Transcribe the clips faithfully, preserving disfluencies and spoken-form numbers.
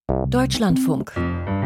Deutschlandfunk.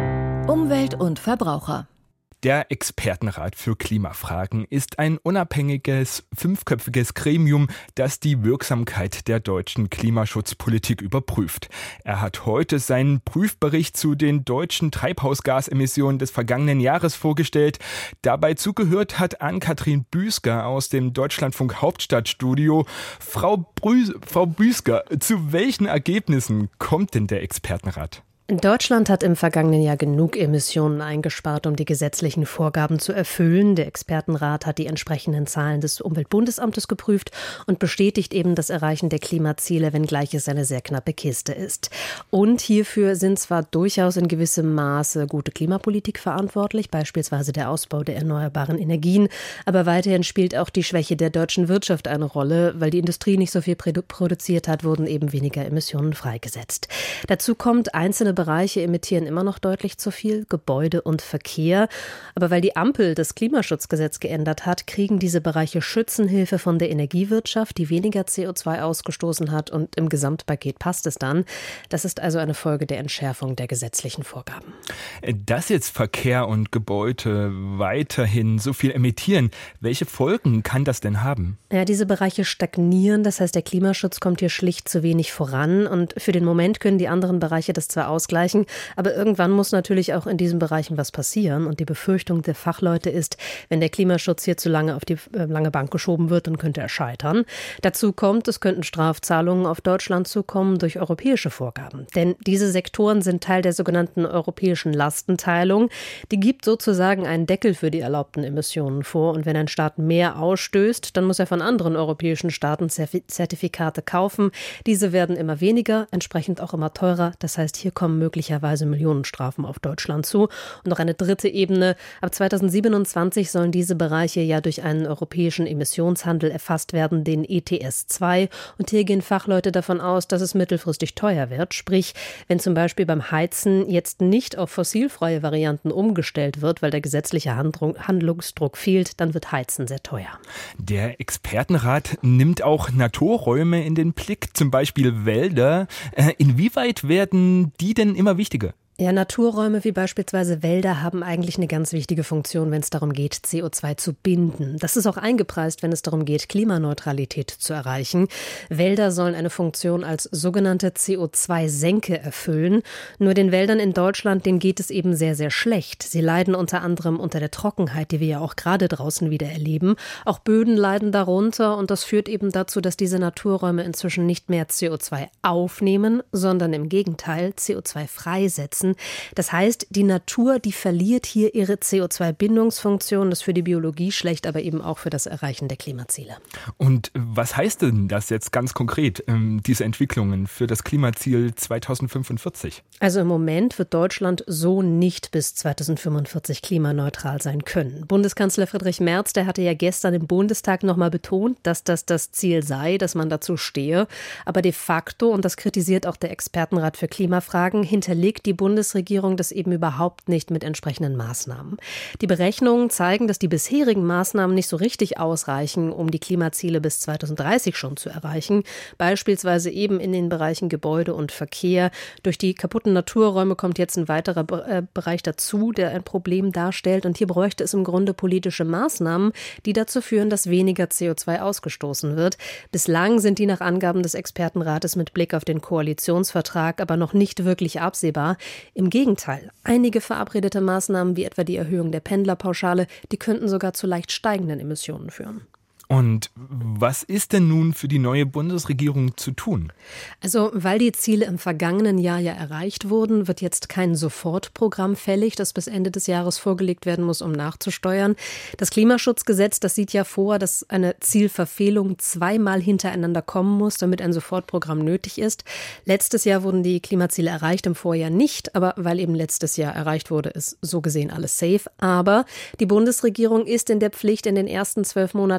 Umwelt und Verbraucher. Der Expertenrat für Klimafragen ist ein unabhängiges, fünfköpfiges Gremium, das die Wirksamkeit der deutschen Klimaschutzpolitik überprüft. Er hat heute seinen Prüfbericht zu den deutschen Treibhausgasemissionen des vergangenen Jahres vorgestellt. Dabei zugehört hat Ann-Kathrin Büsker aus dem Deutschlandfunk Hauptstadtstudio. Frau, Brü- Frau Büsker, zu welchen Ergebnissen kommt denn der Expertenrat? Deutschland hat im vergangenen Jahr genug Emissionen eingespart, um die gesetzlichen Vorgaben zu erfüllen. Der Expertenrat hat die entsprechenden Zahlen des Umweltbundesamtes geprüft und bestätigt eben das Erreichen der Klimaziele, wenngleich es eine sehr knappe Kiste ist. Und hierfür sind zwar durchaus in gewissem Maße gute Klimapolitik verantwortlich, beispielsweise der Ausbau der erneuerbaren Energien, aber weiterhin spielt auch die Schwäche der deutschen Wirtschaft eine Rolle. Weil die Industrie nicht so viel produziert hat, wurden eben weniger Emissionen freigesetzt. Dazu kommt, einzelne Bereiche emittieren immer noch deutlich zu viel, Gebäude und Verkehr. Aber weil die Ampel das Klimaschutzgesetz geändert hat, kriegen diese Bereiche Schützenhilfe von der Energiewirtschaft, die weniger C O zwei ausgestoßen hat, und im Gesamtpaket passt es dann. Das ist also eine Folge der Entschärfung der gesetzlichen Vorgaben. Dass jetzt Verkehr und Gebäude weiterhin so viel emittieren, welche Folgen kann das denn haben? Ja, diese Bereiche stagnieren, das heißt, der Klimaschutz kommt hier schlicht zu wenig voran, und für den Moment können die anderen Bereiche das zwar ausgleichen, aber irgendwann muss natürlich auch in diesen Bereichen was passieren, und die Befürchtung der Fachleute ist, wenn der Klimaschutz hier zu lange auf die äh, lange Bank geschoben wird, dann könnte er scheitern. Dazu kommt, es könnten Strafzahlungen auf Deutschland zukommen durch europäische Vorgaben, denn diese Sektoren sind Teil der sogenannten europäischen Lastenteilung. Die gibt sozusagen einen Deckel für die erlaubten Emissionen vor, und wenn ein Staat mehr ausstößt, dann muss er von anderen europäischen Staaten Zertifikate kaufen. Diese werden immer weniger, entsprechend auch immer teurer. Das heißt, hier kommen möglicherweise Millionenstrafen auf Deutschland zu. Und noch eine dritte Ebene. Ab zweitausendsiebenundzwanzig sollen diese Bereiche ja durch einen europäischen Emissionshandel erfasst werden, den E T S zwei. Und hier gehen Fachleute davon aus, dass es mittelfristig teuer wird. Sprich, wenn zum Beispiel beim Heizen jetzt nicht auf fossilfreie Varianten umgestellt wird, weil der gesetzliche Handlungsdruck fehlt, dann wird Heizen sehr teuer. Der Expertenrat nimmt auch Naturräume in den Blick, zum Beispiel Wälder. Inwieweit werden die denn immer wichtiger? Ja, Naturräume wie beispielsweise Wälder haben eigentlich eine ganz wichtige Funktion, wenn es darum geht, C O zwei zu binden. Das ist auch eingepreist, wenn es darum geht, Klimaneutralität zu erreichen. Wälder sollen eine Funktion als sogenannte C O zwei Senke erfüllen. Nur den Wäldern in Deutschland, denen geht es eben sehr, sehr schlecht. Sie leiden unter anderem unter der Trockenheit, die wir ja auch gerade draußen wieder erleben. Auch Böden leiden darunter, und das führt eben dazu, dass diese Naturräume inzwischen nicht mehr C O zwei aufnehmen, sondern im Gegenteil C O zwei freisetzen. Das heißt, die Natur, die verliert hier ihre C O zwei Bindungsfunktion. Das ist für die Biologie schlecht, aber eben auch für das Erreichen der Klimaziele. Und was heißt denn das jetzt ganz konkret, ähm, diese Entwicklungen für das Klimaziel zweitausendfünfundvierzig? Also im Moment wird Deutschland so nicht bis zweitausendfünfundvierzig klimaneutral sein können. Bundeskanzler Friedrich Merz, der hatte ja gestern im Bundestag nochmal betont, dass das das Ziel sei, dass man dazu stehe. Aber de facto, und das kritisiert auch der Expertenrat für Klimafragen, hinterlegt die Bundesregierung Bundesregierung das eben überhaupt nicht mit entsprechenden Maßnahmen. Die Berechnungen zeigen, dass die bisherigen Maßnahmen nicht so richtig ausreichen, um die Klimaziele bis zweitausenddreißig schon zu erreichen. Beispielsweise eben in den Bereichen Gebäude und Verkehr. Durch die kaputten Naturräume kommt jetzt ein weiterer Be- äh, Bereich dazu, der ein Problem darstellt. Und hier bräuchte es im Grunde politische Maßnahmen, die dazu führen, dass weniger C O zwei ausgestoßen wird. Bislang sind die nach Angaben des Expertenrates mit Blick auf den Koalitionsvertrag aber noch nicht wirklich absehbar. Im Gegenteil, einige verabredete Maßnahmen wie etwa die Erhöhung der Pendlerpauschale, die könnten sogar zu leicht steigenden Emissionen führen. Und was ist denn nun für die neue Bundesregierung zu tun? Also, weil die Ziele im vergangenen Jahr ja erreicht wurden, wird jetzt kein Sofortprogramm fällig, das bis Ende des Jahres vorgelegt werden muss, um nachzusteuern. Das Klimaschutzgesetz, das sieht ja vor, dass eine Zielverfehlung zweimal hintereinander kommen muss, damit ein Sofortprogramm nötig ist. Letztes Jahr wurden die Klimaziele erreicht, im Vorjahr nicht, aber weil eben letztes Jahr erreicht wurde, ist so gesehen alles safe. Aber die Bundesregierung ist in der Pflicht, in den ersten zwölf Monaten der neuen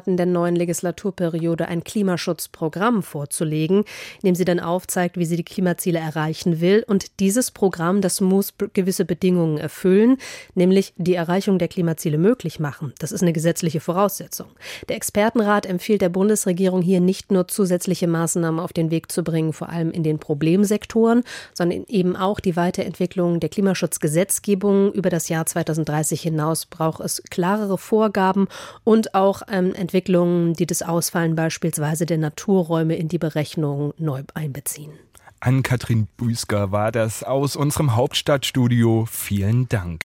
neuen Legislaturperiode ein Klimaschutzprogramm vorzulegen, in dem sie dann aufzeigt, wie sie die Klimaziele erreichen will. Und dieses Programm, das muss gewisse Bedingungen erfüllen, nämlich die Erreichung der Klimaziele möglich machen. Das ist eine gesetzliche Voraussetzung. Der Expertenrat empfiehlt der Bundesregierung hier nicht nur zusätzliche Maßnahmen auf den Weg zu bringen, vor allem in den Problemsektoren, sondern eben auch die Weiterentwicklung der Klimaschutzgesetzgebung. Über das Jahr zweitausenddreißig hinaus braucht es klarere Vorgaben und auch ähm, Entwicklungen, die das Ausfallen beispielsweise der Naturräume in die Berechnung neu einbeziehen. Ann-Kathrin Büsker war das aus unserem Hauptstadtstudio. Vielen Dank.